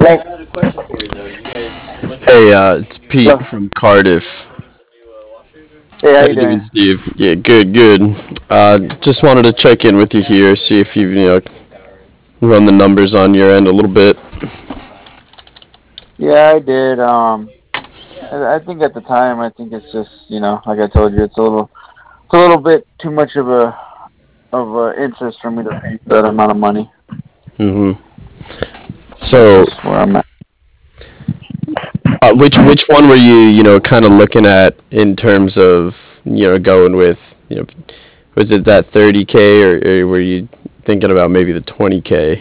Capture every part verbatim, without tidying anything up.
Hey, uh, it's Pete Hello. from Cardiff. Hey, how How you you doing, doing? Steve? Yeah, good, good. Uh, just wanted to check in with you here, see if you've you know run the numbers on your end a little bit. Yeah, I did. Um, I, I think at the time, I think it's just you know, like I told you, it's a little, it's a little bit too much of a of a interest for me to pay for that amount of money. hmm That's So, just where I'm at. uh, which which one were you you know kind of looking at in terms of you know going with you know was it that thirty k or, or were you thinking about maybe the twenty k?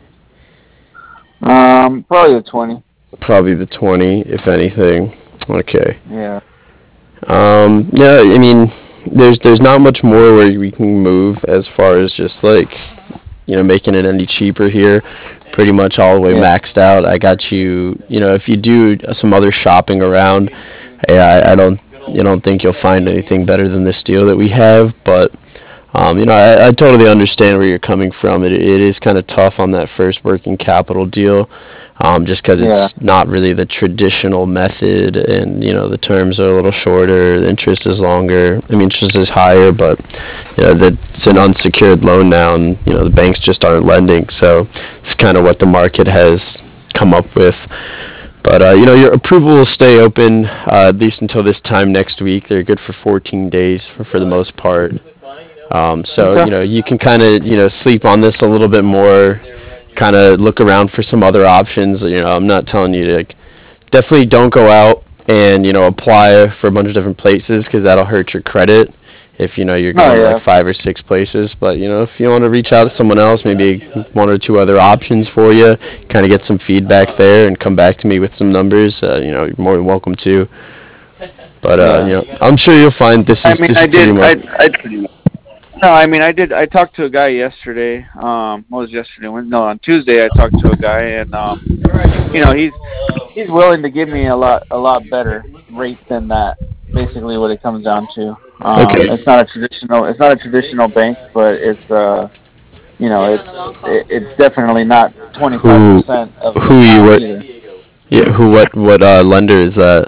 Um, probably the twenty. Probably the twenty, if anything. Okay. Yeah. Um, yeah, I mean, there's there's not much more where we can move as far as just like you know making it any cheaper here. Pretty much all the way Yeah. maxed out. I got you. You know, if you do some other shopping around, yeah, I, I don't you don't think you'll find anything better than this deal that we have. But um, you know, I, I totally understand where you're coming from. It, it is kind of tough on that first working capital deal, um, just because Yeah. it's not really the traditional method, and you know the terms are a little shorter, the interest is longer. I mean, interest is higher, but you know that's an unsecured loan now, and you know the banks just aren't lending. So it's kind of what the market has come up with. But uh, you know, your approval will stay open uh, at least until this time next week. They're good for fourteen days for, for the most part. Um, so Okay. you know, you can kind of you know sleep on this a little bit more, kind of look around for some other options. You know, I'm not telling you to like, definitely don't go out and you know apply for a bunch of different places because that'll hurt your credit if you know you're No, going to like yeah. five or six places. But you know, if you want to reach out to someone else, maybe one or two other options for you, kind of get some feedback there, and come back to me with some numbers. Uh, you know, you're more than welcome to. But uh, you Yeah. know, I'm sure you'll find this I is mean, this I is pretty did. I much. I no, I mean, I did. I talked to a guy yesterday. Um, what was yesterday? When, no, on Tuesday I talked to a guy, and um, you know, he's he's willing to give me a lot a lot better rate than that. Basically, what it comes down to. Um, Okay. it's not a traditional it's not a traditional bank, but it's uh you know it's it, it's definitely not twenty five Who percent of the who you amount what? either. Yeah, who what what uh, lender is that?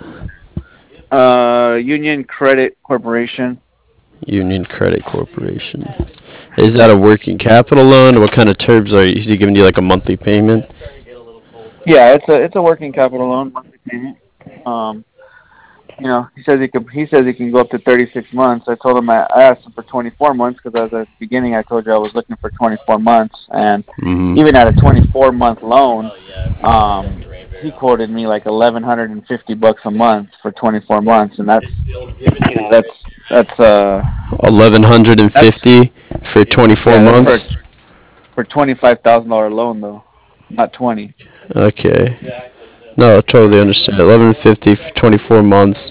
Uh, Union Credit Corporation. Union Credit Corporation. Is that a working capital loan? What kind of terms are you? Is he giving you like a monthly payment? Yeah, it's a it's a working capital loan, monthly payment. Um, you know, he says he could. He says he can go up to thirty six months. I told him I, I asked him for twenty four months because at the beginning I told you I was looking for twenty four months, and hmm even at a twenty four month loan, um, he quoted me like eleven hundred and fifty bucks a month for twenty four months, and that's you know that's that's uh Eleven hundred and that's fifty for twenty four yeah that's for months. for twenty five thousand dollar loan though, not twenty. Okay. No, I totally understand. Eleven fifty for twenty four months.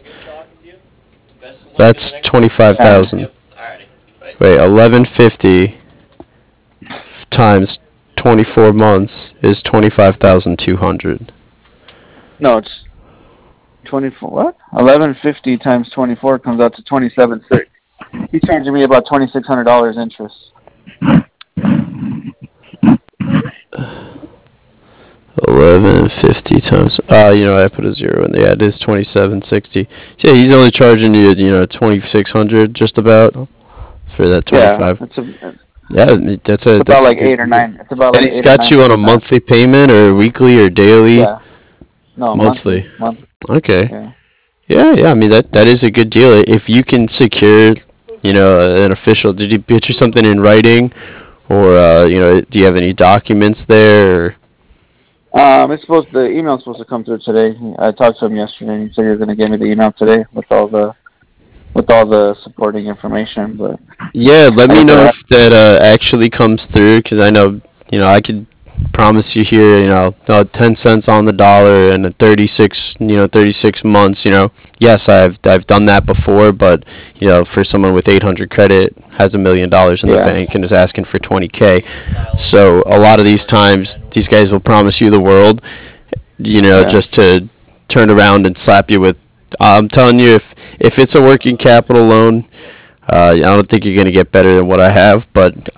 That's twenty five And thousand. Wait, eleven fifty times twenty four months is twenty five thousand two hundred. no, it's twenty four. What? Eleven fifty times twenty four comes out to twenty seven six. He's charging me about twenty six hundred dollars interest. Eleven fifty times. Uh, you know, I put a zero in there. Yeah, it is twenty seven sixty. So yeah, he's only charging you, you know, twenty six hundred just about for that twenty Yeah, five. it's a Yeah, that's it's a about that's a like good eight or deal. nine. It's about And like he's eight or got nine you on a percent. monthly payment or weekly or daily. Yeah, no, monthly, Monthly. monthly. Okay. Yeah, Yeah, yeah. I mean that that is a good deal if you can secure, you know, an official. Did he get you something in writing, or uh, you know, do you have any documents there? Or, um, it's supposed the email's supposed to come through today. I talked to him yesterday, and he said he was going to give me the email today with all the with all the supporting information. But yeah, let like me I know said, if that uh, actually comes through because I know, you know, I could promise you here, you know, uh, ten cents on the dollar and a thirty-six, you know, thirty-six months, you know. Yes, I've I've done that before, but you know, for someone with eight hundred credit has a million dollars in the yeah, bank and is asking for twenty k. So a lot of these times, these guys will promise you the world, you know, yeah, just to turn around and slap you with. I'm telling you, if if it's a working capital loan, uh, I don't think you're gonna get better than what I have, but I'm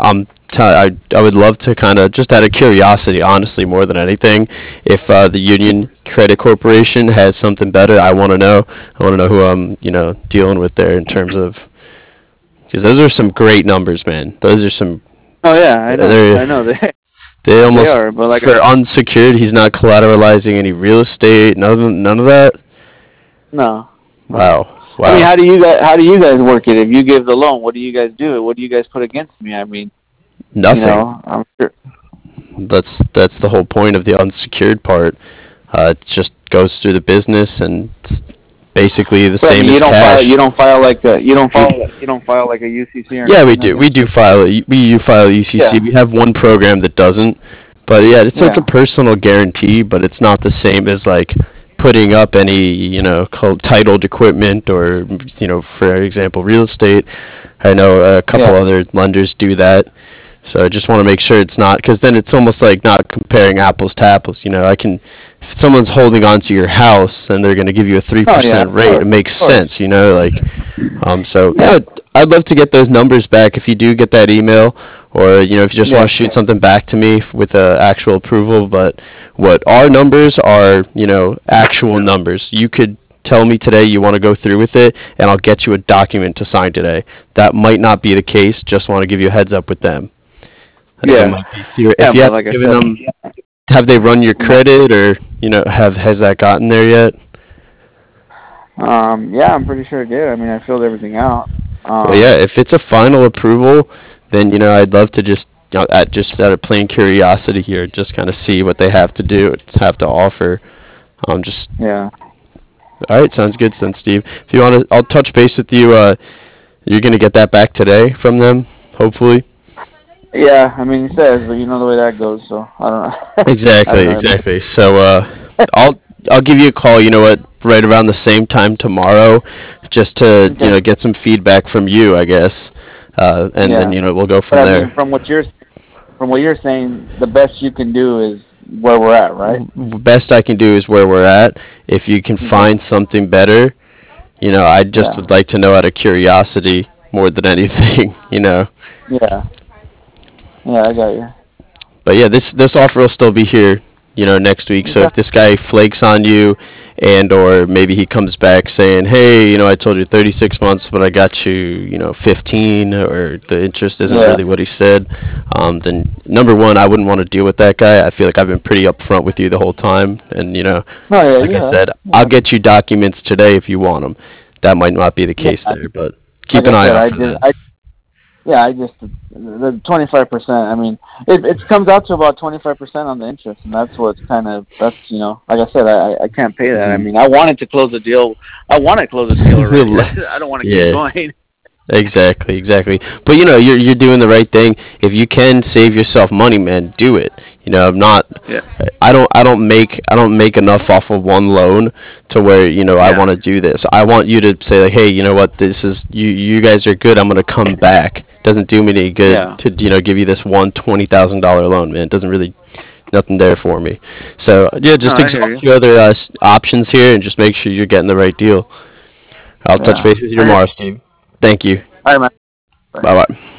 t- I I would love to kind of just out of curiosity, honestly, more than anything, if uh, the Union Credit Corporation has something better. I want to know. I want to know who I'm you know dealing with there in terms of because those are some great numbers, man. Those are some. Oh yeah, I know, They're I know they they they almost are, but like I for unsecured. He's not collateralizing any real estate. None of, none of that. no, no. Wow. I mean, Wow. how do you guys how do you guys work it? If you give the loan, what do you guys do? What do you guys put against me? I mean, you Nothing. know, I'm sure. That's that's the whole point of the unsecured part. Uh, it just goes through the business and it's basically the But I same mean, you as don't file you cash. don't file like a you don't file you don't file like a U C C or Yeah, we nothing do. We against do it. file it. We do file U C C. Yeah, We have one program that doesn't. But yeah, it's like a yeah, personal guarantee, but it's not the same as like putting up any, you know, called titled equipment or, you know, for example, real estate. I know a couple yeah. other lenders do that. So I just want to make sure it's not, because then it's almost like not comparing apples to apples. You know, I can, if someone's holding on to your house and they're going to give you a Oh yeah, three percent of rate, it course, makes of course. sense, you know, like, um, so Yeah, yeah, I'd love to get those numbers back if you do get that email, or, you know, if you just want to yeah, shoot something back to me f- with uh, actual approval. But what our numbers are, you know, actual numbers. You could tell me today you want to go through with it, and I'll get you a document to sign today. That might not be the case. Just want to give you a heads up with them. Like it yeah, might be ser- yeah. if you But haven't like I given said, them, have they run your credit or you know have has that gotten there yet? um, yeah, I'm pretty sure it did. I mean, I filled everything out. Well, yeah. Um, If it's a final approval, then you know I'd love to just you know, at just out of plain curiosity here, just kind of see what they have to do, have to offer. Um, just yeah, all right, sounds good, then, Steve. If you want to, I'll touch base with you. Uh, you're gonna get that back today from them, hopefully. yeah. I mean, he says, but you know the way that goes. So I don't know. I don't Exactly, know. exactly. So uh, I'll I'll give you a call. You know what? Right around the same time tomorrow, just to you Okay. know get some feedback from you, I guess, uh, and then Yeah, you know we'll go but from I mean, there. from what you're from what you're saying, the best you can do is where we're at, right? Best I can do is where we're at. If you can Okay. find something better, you know, I just Yeah, would like to know out of curiosity more than anything. You know. yeah, yeah. I got you. But yeah, this this offer will still be here, you know, next week. So Okay. if this guy flakes on you, and or maybe he comes back saying, hey, you know, I told you thirty-six months, but I got you, you know, fifteen, or the interest isn't Yeah. really what he said, um, then number one, I wouldn't want to deal with that guy. I feel like I've been pretty upfront with you the whole time, and you know, No, yeah, like you I have. said, I'll Yeah. get you documents today if you want them. That might not be the Yeah. case there, but Like keep an I eye said, out I for just, that. I yeah, I just the twenty five percent. I mean, it it comes out to about twenty five percent on the interest, and that's what's kind of that's you know, like I said, I I can't pay that. I Mhm. mean, I wanted to close the deal. I want to close the deal already. I don't want to keep Yeah. going. Exactly, exactly. But you know, you're you're doing the right thing. If you can save yourself money, man, do it. You know, I'm not. Yeah, I don't. I don't make. I don't make enough off of one loan to where you know I yeah, want to do this. I want you to say like, hey, you know what? This is you. You guys are good. I'm gonna come back. Doesn't do me any good yeah. to you know give you this one twenty thousand dollar loan, man. It doesn't really nothing there for me. So yeah, No, just I hear you. exhaust your other uh, s- options here and just make sure you're getting the right deal. I'll touch Yeah, base with you I hear. tomorrow, Steve. Thank you. All right, man. Bye. Bye bye.